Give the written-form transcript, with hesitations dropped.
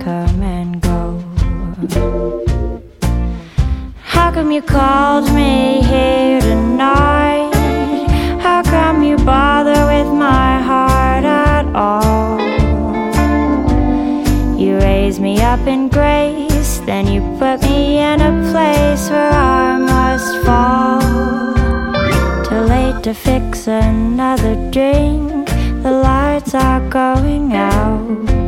come and go. How come you called me here tonight? How come you bother with my heart at all? You raise me up in grace, then you put me in a place where I must fall. Too late to fix another drink, the lights are going out.